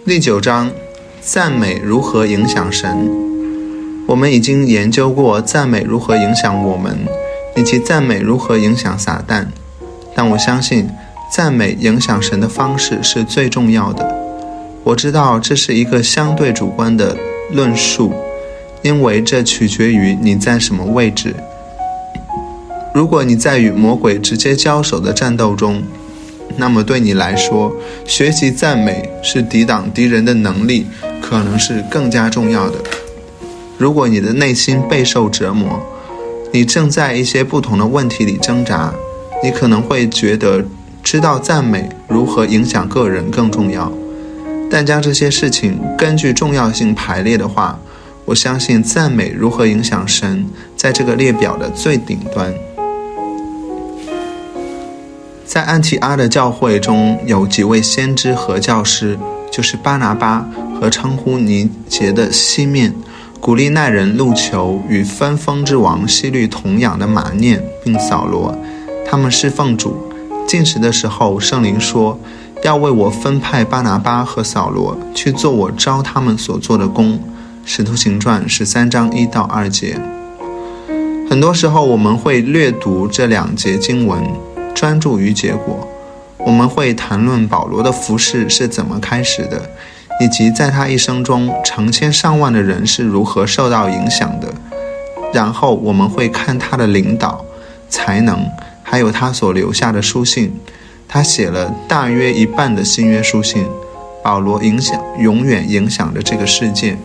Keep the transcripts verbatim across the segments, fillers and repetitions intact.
第九章，赞美如何影响神。我们已经研究过赞美如何影响我们，以及赞美如何影响撒旦，但我相信赞美影响神的方式是最重要的。我知道这是一个相对主观的论述，因为这取决于你在什么位置。如果你在与魔鬼直接交手的战斗中，那么对你来说，学习赞美是抵挡敌人的能力，可能是更加重要的。如果你的内心备受折磨，你正在一些不同的问题里挣扎，你可能会觉得知道赞美如何影响个人更重要。但将这些事情根据重要性排列的话，我相信赞美如何影响神在这个列表的最顶端。在安提阿的教会中有几位先知和教师，就是巴拿巴和称呼尼结的西面，古利奈人路求与分封之王希律同养的马念并扫罗。他们侍奉主，进食的时候圣灵说，要为我分派巴拿巴和扫罗去做我召他们所做的工。使徒行传十三章一到二节。很多时候我们会略读这两节经文，专注于结果。我们会谈论保罗的服事是怎么开始的，以及在他一生中成千上万的人是如何受到影响的。然后我们会看他的领导、才能，还有他所留下的书信。他写了大约一半的新约书信。保罗影响永远影响着这个世界。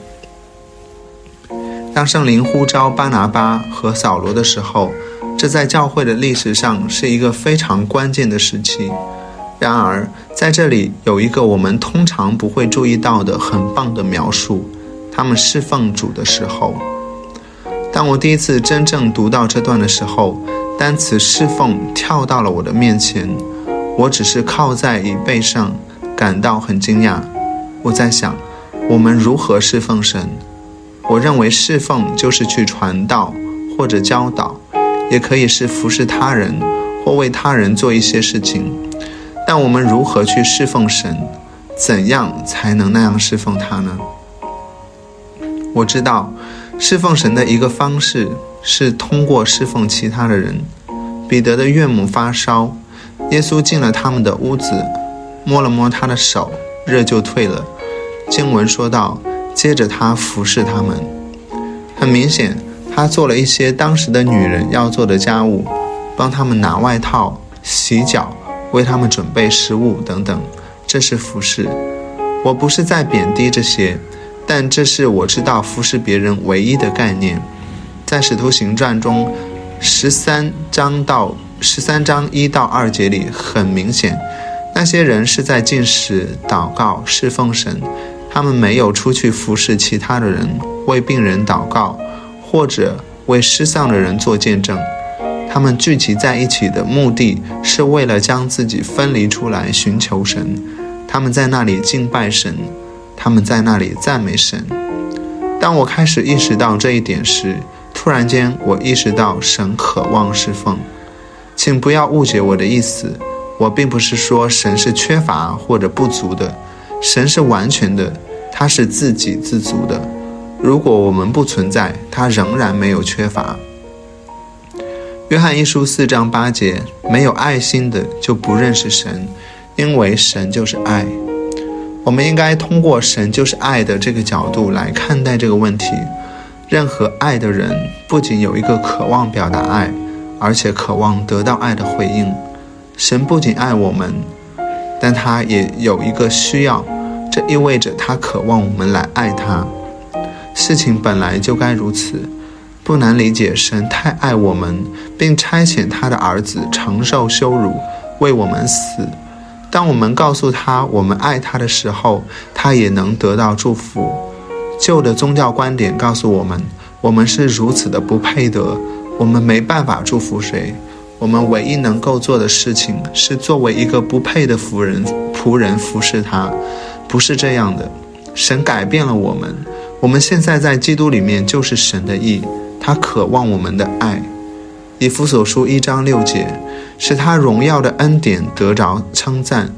当圣灵呼召巴拿巴和扫罗的时候，这在教会的历史上是一个非常关键的时期。然而在这里有一个我们通常不会注意到的很棒的描述，他们侍奉主的时候。当我第一次真正读到这段的时候，单词侍奉跳到了我的面前，我只是靠在椅背上，感到很惊讶。我在想，我们如何侍奉神？我认为侍奉就是去传道或者教导，也可以是服侍他人或为他人做一些事情。但我们如何去侍奉神？怎样才能那样侍奉他呢？我知道侍奉神的一个方式是通过侍奉其他的人。彼得的岳母发烧，耶稣进了他们的屋子，摸了摸他的手，热就退了。经文说道，接着他服侍他们。很明显，他做了一些当时的女人要做的家务，帮他们拿外套、洗脚，为他们准备食物等等，这是服侍。我不是在贬低这些，但这是我知道服侍别人唯一的概念。在使徒行传中十三章到十三章一到二节里，很明显，那些人是在禁食、祷告、侍奉神，他们没有出去服侍其他的人，为病人祷告，或者为失丧的人做见证。他们聚集在一起的目的是为了将自己分离出来寻求神。他们在那里敬拜神，他们在那里赞美神。当我开始意识到这一点时，突然间我意识到神渴望侍奉。请不要误解我的意思，我并不是说神是缺乏或者不足的，神是完全的，他是自给自足的。如果我们不存在，他仍然没有缺乏。约翰一书四章八节，没有爱心的就不认识神，因为神就是爱。我们应该通过神就是爱的这个角度来看待这个问题。任何爱的人不仅有一个渴望表达爱，而且渴望得到爱的回应。神不仅爱我们，但他也有一个需要，这意味着他渴望我们来爱他。事情本来就该如此，不难理解神太爱我们，并差遣他的儿子承受羞辱，为我们死。当我们告诉他我们爱他的时候，他也能得到祝福。旧的宗教观点告诉我们，我们是如此的不配得，我们没办法祝福谁。我们唯一能够做的事情是作为一个不配的仆人仆人服侍他。不是这样的，神改变了我们，我们现在在基督里面就是神的义，他渴望我们的爱。以弗所书一章六节，使他荣耀的恩典得着称赞，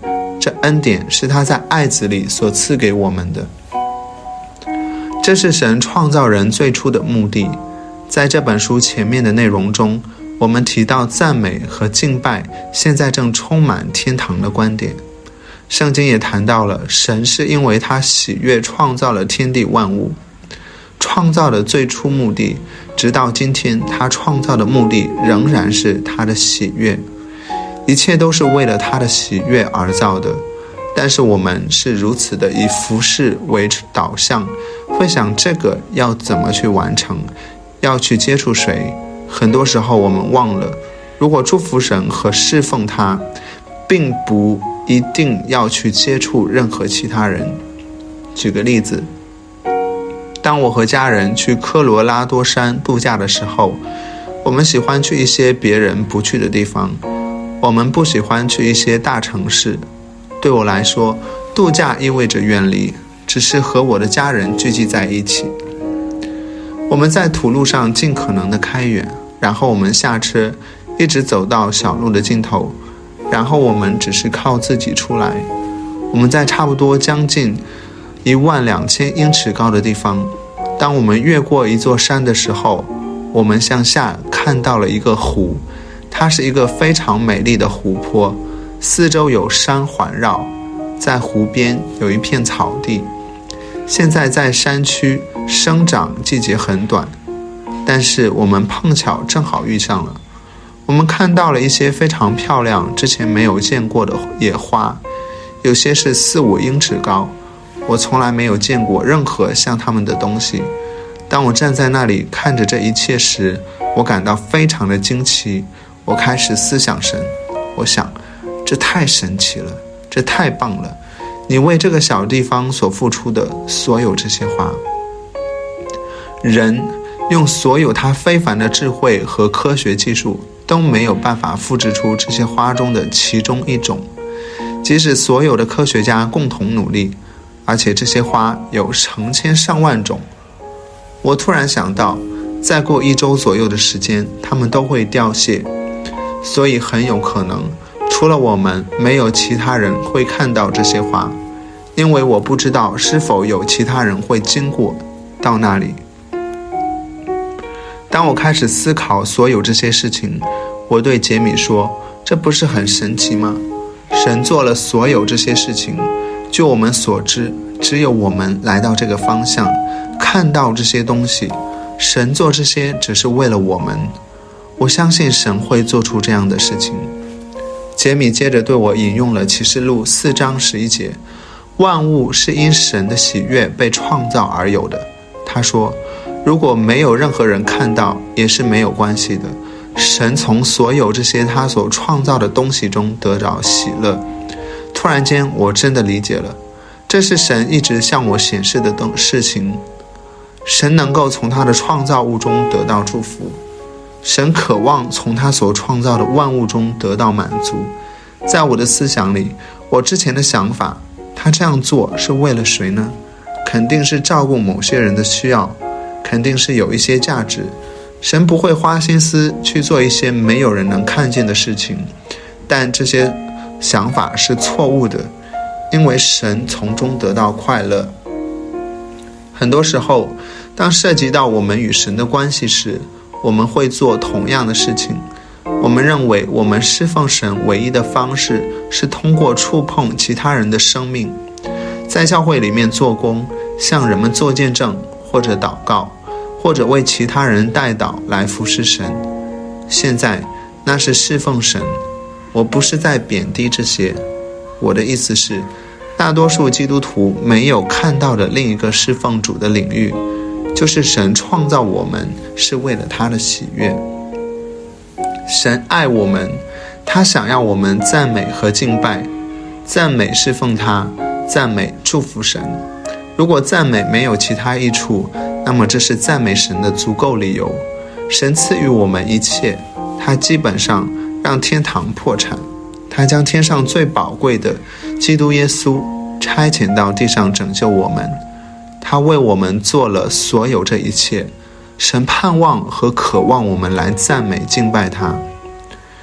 这恩典是他在爱子里所赐给我们的。这是神创造人最初的目的。在这本书前面的内容中，我们提到赞美和敬拜现在正充满天堂的观点。圣经也谈到了神是因为他喜悦创造了天地万物，创造的最初目的，直到今天他创造的目的仍然是他的喜悦，一切都是为了他的喜悦而造的。但是我们是如此的以服事为导向，会想这个要怎么去完成，要去接触谁。很多时候我们忘了，如果祝福神和侍奉他，并不一定要去接触任何其他人。举个例子，当我和家人去科罗拉多山度假的时候，我们喜欢去一些别人不去的地方，我们不喜欢去一些大城市。对我来说，度假意味着远离，只是和我的家人聚集在一起。我们在土路上尽可能的开远，然后我们下车，一直走到小路的尽头，然后我们只是靠自己出来。我们在差不多将近一万两千英尺高的地方，当我们越过一座山的时候，我们向下看到了一个湖，它是一个非常美丽的湖泊，四周有山环绕，在湖边有一片草地。现在在山区生长季节很短，但是我们碰巧正好遇上了。我们看到了一些非常漂亮之前没有见过的野花，有些是四五英尺高，我从来没有见过任何像它们的东西。当我站在那里看着这一切时，我感到非常的惊奇。我开始思想神，我想这太神奇了，这太棒了，你为这个小地方所付出的所有这些花。人用所有他非凡的智慧和科学技术都没有办法复制出这些花中的其中一种，即使所有的科学家共同努力，而且这些花有成千上万种。我突然想到，再过一周左右的时间，它们都会凋谢，所以很有可能除了我们，没有其他人会看到这些花，因为我不知道是否有其他人会经过到那里。当我开始思考所有这些事情，我对杰米说，这不是很神奇吗？神做了所有这些事情，据我们所知，只有我们来到这个方向，看到这些东西。神做这些只是为了我们，我相信神会做出这样的事情。杰米接着对我引用了启示录四章十一节，万物是因神的喜悦被创造而有的。他说，如果没有任何人看到，也是没有关系的。神从所有这些他所创造的东西中得着喜乐。突然间，我真的理解了，这是神一直向我显示的事情。神能够从他的创造物中得到祝福，神渴望从他所创造的万物中得到满足。在我的思想里，我之前的想法，他这样做是为了谁呢？肯定是照顾某些人的需要，肯定是有一些价值。神不会花心思去做一些没有人能看见的事情，但这些想法是错误的，因为神从中得到快乐。很多时候，当涉及到我们与神的关系时，我们会做同样的事情。我们认为我们侍奉神唯一的方式是通过触碰其他人的生命，在教会里面做工，向人们做见证，或者祷告，或者为其他人代祷来服侍神。现在那是侍奉神，我不是在贬低这些。我的意思是，大多数基督徒没有看到的另一个侍奉主的领域，就是神创造我们是为了他的喜悦。神爱我们，他想要我们赞美和敬拜，赞美侍奉他，赞美祝福神。如果赞美没有其他益处，那么这是赞美神的足够理由。神赐予我们一切，他基本上让天堂破产，他将天上最宝贵的基督耶稣差遣到地上拯救我们，他为我们做了所有这一切。神盼望和渴望我们来赞美敬拜他。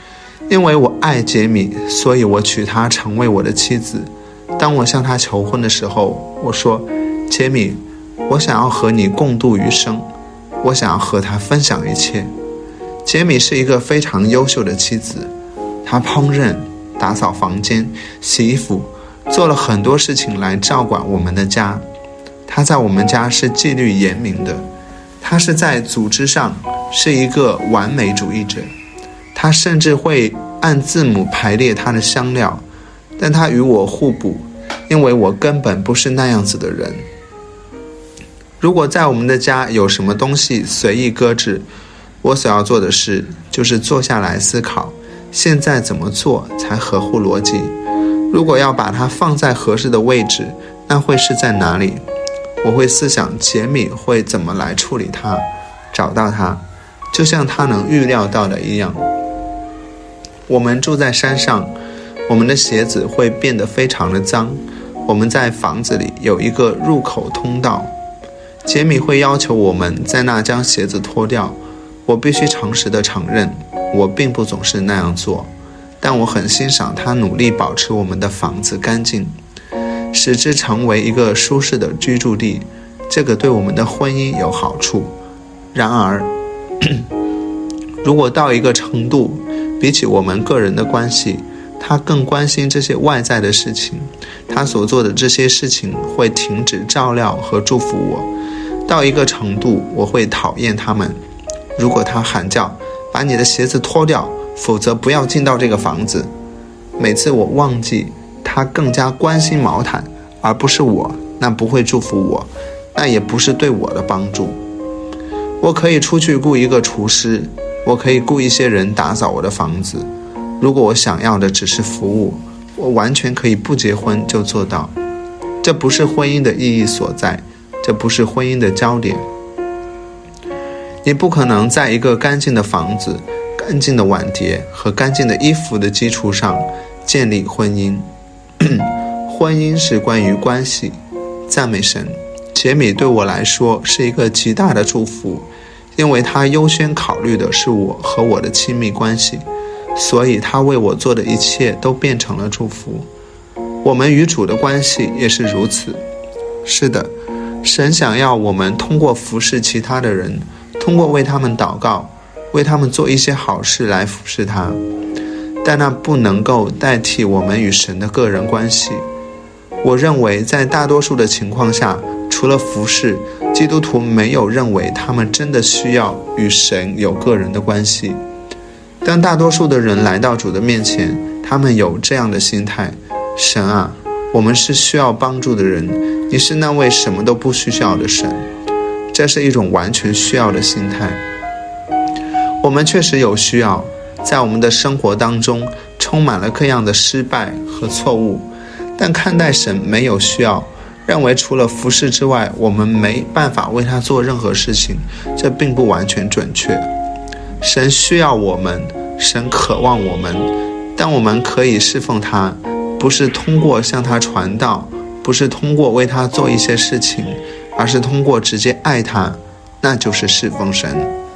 因为我爱杰米，所以我娶她成为我的妻子。当我向她求婚的时候，我说，杰米，我想要和你共度余生，我想要和她分享一切。杰米是一个非常优秀的妻子，她烹饪、打扫房间、洗衣服，做了很多事情来照管我们的家。她在我们家是纪律严明的，她是在组织上是一个完美主义者，她甚至会按字母排列她的香料，但她与我互补，因为我根本不是那样子的人。如果在我们的家有什么东西随意搁置，我所要做的事就是坐下来思考，现在怎么做才合乎逻辑？如果要把它放在合适的位置，那会是在哪里？我会思想杰米会怎么来处理它，找到它，就像他能预料到的一样。我们住在山上，我们的鞋子会变得非常的脏。我们在房子里有一个入口通道，杰米会要求我们在那将鞋子脱掉。我必须诚实地承认，我并不总是那样做，但我很欣赏他努力保持我们的房子干净，使之成为一个舒适的居住地。这个对我们的婚姻有好处。然而如果到一个程度，比起我们个人的关系，他更关心这些外在的事情，他所做的这些事情会停止照料和祝福我。到一个程度，我会讨厌他们。如果他喊叫，把你的鞋子脱掉，否则不要进到这个房子。每次我忘记他更加关心毛毯，而不是我，那不会祝福我，那也不是对我的帮助。我可以出去雇一个厨师，我可以雇一些人打扫我的房子。如果我想要的只是服务，我完全可以不结婚就做到。这不是婚姻的意义所在，这不是婚姻的焦点。你不可能在一个干净的房子、干净的碗碟和干净的衣服的基础上建立婚姻。婚姻是关于关系。赞美神，杰米对我来说是一个极大的祝福，因为他优先考虑的是我和我的亲密关系，所以他为我做的一切都变成了祝福。我们与主的关系也是如此。是的，神想要我们通过服侍其他的人，通过为他们祷告，为他们做一些好事来服侍他，但那不能够代替我们与神的个人关系。我认为在大多数的情况下，除了服侍，基督徒没有认为他们真的需要与神有个人的关系。当大多数的人来到主的面前，他们有这样的心态：神啊，我们是需要帮助的人，你是那位什么都不需要的神。这是一种完全需要的心态。我们确实有需要，在我们的生活当中充满了各样的失败和错误，但看待神没有需要，认为除了服侍之外，我们没办法为他做任何事情，这并不完全准确。神需要我们，神渴望我们，但我们可以侍奉他，不是通过向他传道，不是通过为他做一些事情，而是通过直接爱他，那就是侍奉神。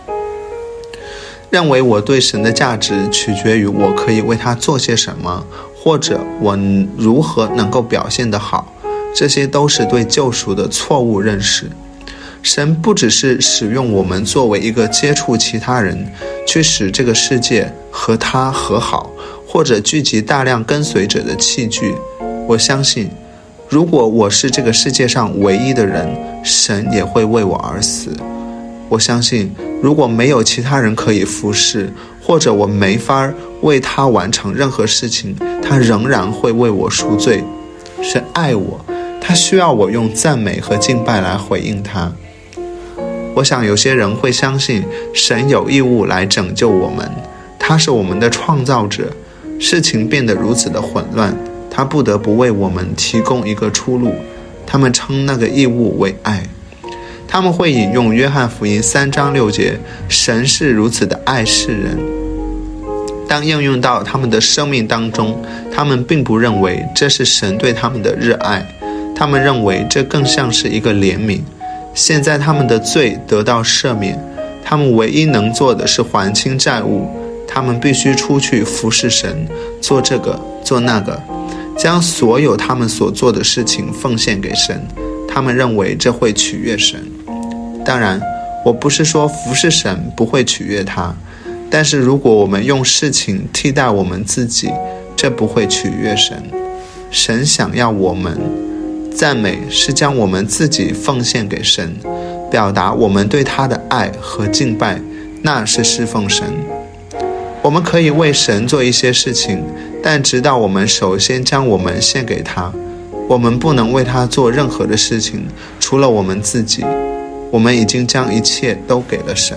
认为我对神的价值取决于我可以为他做些什么，或者我如何能够表现得好，这些都是对救赎的错误认识。神不只是使用我们作为一个接触其他人，去使这个世界和他和好，或者聚集大量跟随者的器具。我相信，如果我是这个世界上唯一的人，神也会为我而死。我相信，如果没有其他人可以服侍，或者我没法为他完成任何事情，他仍然会为我赎罪。神爱我，他需要我用赞美和敬拜来回应他。我想有些人会相信神有义务来拯救我们，他是我们的创造者，事情变得如此的混乱，他不得不为我们提供一个出路。他们称那个义务为爱。他们会引用约翰福音三章六节，神是如此的爱世人。当应用到他们的生命当中，他们并不认为这是神对他们的热爱，他们认为这更像是一个怜悯。现在他们的罪得到赦免，他们唯一能做的是还清债务， 他们必须出去服侍神，做这个做那个，将所有他们所做的事情奉献给神，他们认为这会取悦神。当然，我不是说服侍神不会取悦他，但是如果我们用事情替代我们自己，这不会取悦神。神想要我们赞美，是将我们自己奉献给神，表达我们对他的爱和敬拜，那是侍奉神。我们可以为神做一些事情，但直到我们首先将我们献给他，我们不能为他做任何的事情，除了我们自己。我们已经将一切都给了神。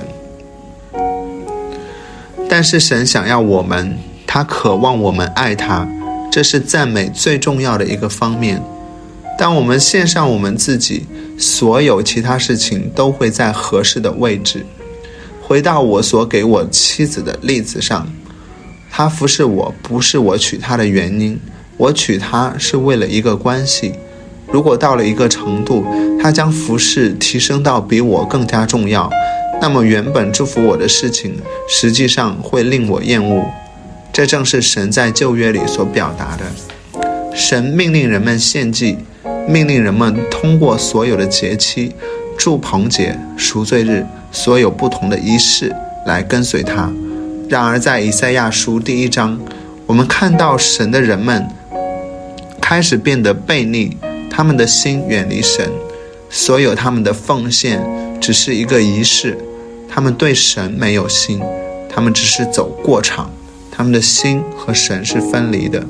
但是神想要我们，他渴望我们爱他，这是赞美最重要的一个方面。当我们献上我们自己，所有其他事情都会在合适的位置。回到我所给我妻子的例子上，她服侍我不是我娶她的原因，我娶她是为了一个关系。如果到了一个程度，她将服侍提升到比我更加重要，那么原本祝福我的事情实际上会令我厌恶。这正是神在旧约里所表达的。神命令人们献祭，命令人们通过所有的节期、住棚节、赎罪日，所有不同的仪式来跟随他。然而在以赛亚书第一章，我们看到神的人们开始变得悖逆，他们的心远离神，所有他们的奉献只是一个仪式，他们对神没有心，他们只是走过场，他们的心和神是分离的。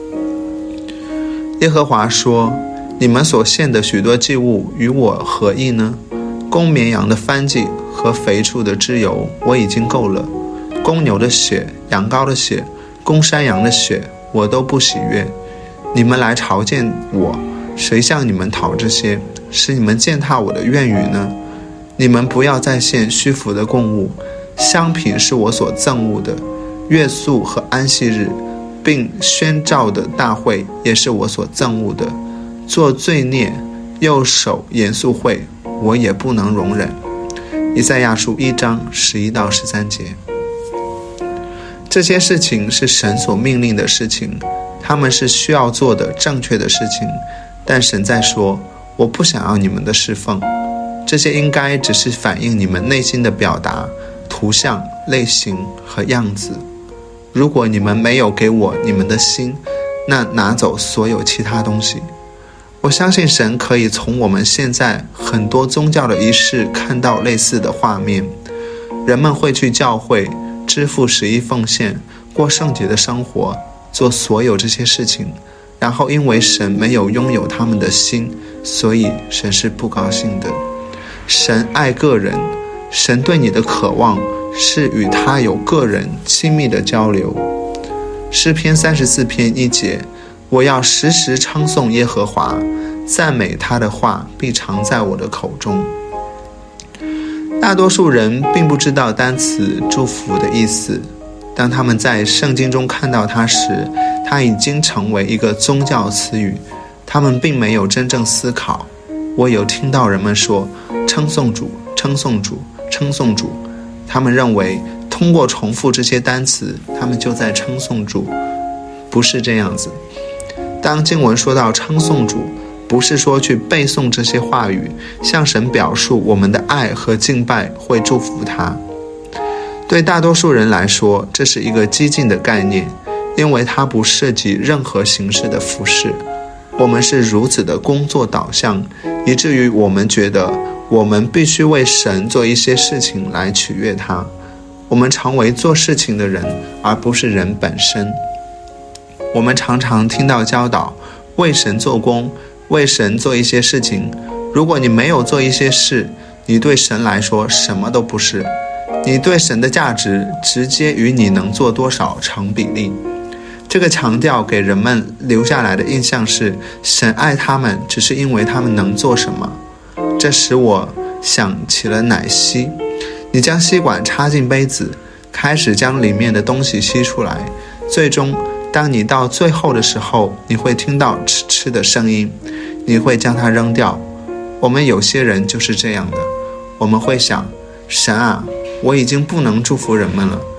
耶和华说，你们所献的许多祭物与我何异呢？公绵羊的燔祭和肥畜的脂油我已经够了，公牛的血、羊羔的血、公山羊的血我都不喜悦。你们来朝见我，谁向你们讨这些，使你们践踏我的愿语呢？你们不要再献虚浮的供物，香品是我所憎恶的，月宿和安息日并宣召的大会也是我所憎恶的。做罪孽又守严肃会，我也不能容忍。以赛亚书一章十一到十三节。这些事情是神所命令的事情，他们是需要做的正确的事情，但神在说，我不想要你们的侍奉。这些应该只是反映你们内心的表达、图像、类型和样子。如果你们没有给我你们的心，那拿走所有其他东西。我相信神可以从我们现在很多宗教的仪式看到类似的画面。人们会去教会，支付十一奉献，过圣洁的生活，做所有这些事情，然后因为神没有拥有他们的心，所以神是不高兴的。神爱个人，神对你的渴望是与他有个人亲密的交流。诗篇三十四篇一节，我要时时称颂耶和华，赞美他的话必常在我的口中。大多数人并不知道单词祝福的意思，当他们在圣经中看到它时，它已经成为一个宗教词语，他们并没有真正思考。我有听到人们说称颂主，称颂主，称颂主，他们认为通过重复这些单词，他们就在称颂主。不是这样子。当经文说到称颂主，不是说去背诵这些话语，向神表述我们的爱和敬拜会祝福他。对大多数人来说，这是一个激进的概念，因为它不涉及任何形式的服事。我们是如此的工作导向，以至于我们觉得我们必须为神做一些事情来取悦他。我们成为做事情的人，而不是人本身。我们常常听到教导，为神做工，为神做一些事情。如果你没有做一些事，你对神来说什么都不是。你对神的价值直接与你能做多少成比例。这个强调给人们留下来的印象是，神爱他们只是因为他们能做什么。这使我想起了奶昔。你将吸管插进杯子，开始将里面的东西吸出来，最终当你到最后的时候，你会听到哧哧的声音，你会将它扔掉。我们有些人就是这样的，我们会想，神啊，我已经不能祝福人们了，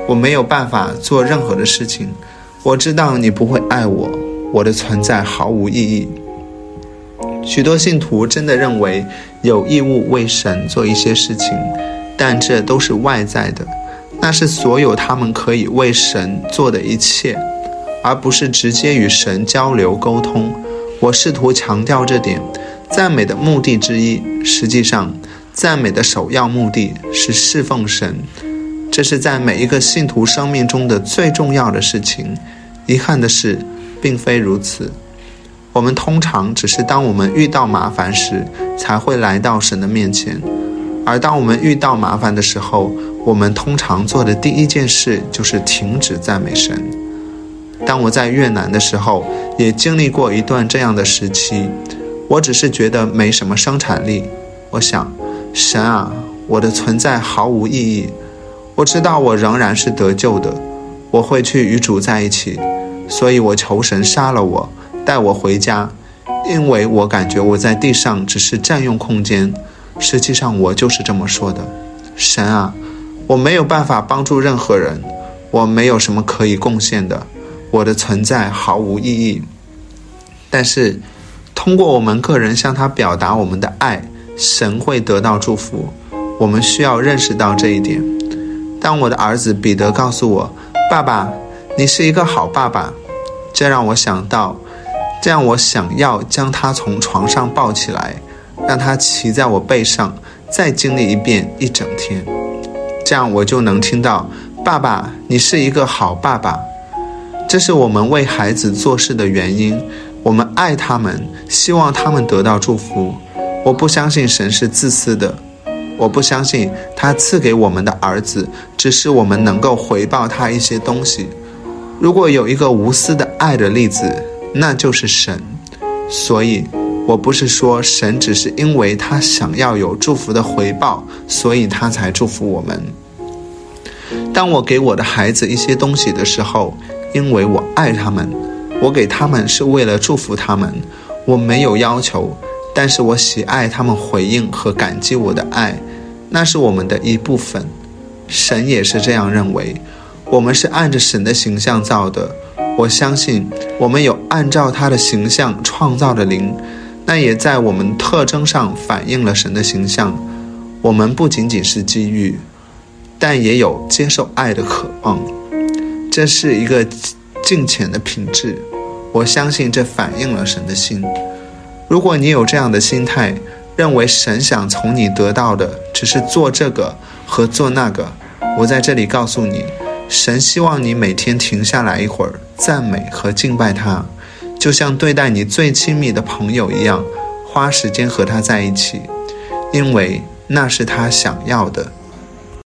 我没有办法做任何的事情。我知道你不会爱我，我的存在毫无意义。许多信徒真的认为有义务为神做一些事情，但这都是外在的，那是所有他们可以为神做的一切，而不是直接与神交流沟通。我试图强调这点，赞美的目的之一，实际上赞美的首要目的是侍奉神，这是在每一个信徒生命中的最重要的事情。遗憾的是，并非如此。我们通常只是当我们遇到麻烦时才会来到神的面前，而当我们遇到麻烦的时候，我们通常做的第一件事就是停止赞美神。当我在越南的时候，也经历过一段这样的时期，我只是觉得没什么生产力。我想，神啊，我的存在毫无意义。我知道我仍然是得救的，我会去与主在一起，所以我求神杀了我，带我回家，因为我感觉我在地上只是占用空间。实际上我就是这么说的。神啊，我没有办法帮助任何人，我没有什么可以贡献的，我的存在毫无意义。但是通过我们个人向他表达我们的爱，神会得到祝福。我们需要认识到这一点。当我的儿子彼得告诉我，爸爸，你是一个好爸爸，这让我想到，这样我想要将他从床上抱起来，让他骑在我背上，再经历一遍一整天。这样我就能听到，爸爸，你是一个好爸爸。这是我们为孩子做事的原因，我们爱他们，希望他们得到祝福。我不相信神是自私的，我不相信他赐给我们的儿子只是我们能够回报他一些东西。如果有一个无私的爱的例子，那就是神。所以我不是说神只是因为他想要有祝福的回报，所以他才祝福我们。当我给我的孩子一些东西的时候，因为我爱他们，我给他们是为了祝福他们，我没有要求，但是我喜爱他们回应和感激我的爱，那是我们的一部分。神也是这样认为，我们是按着神的形象造的。我相信我们有按照他的形象创造的灵，那也在我们特征上反映了神的形象。我们不仅仅是机遇，但也有接受爱的渴望，这是一个敬虔的品质。我相信这反映了神的心。如果你有这样的心态，认为神想从你得到的只是做这个和做那个，我在这里告诉你，神希望你每天停下来一会儿，赞美和敬拜他，就像对待你最亲密的朋友一样，花时间和他在一起，因为那是他想要的。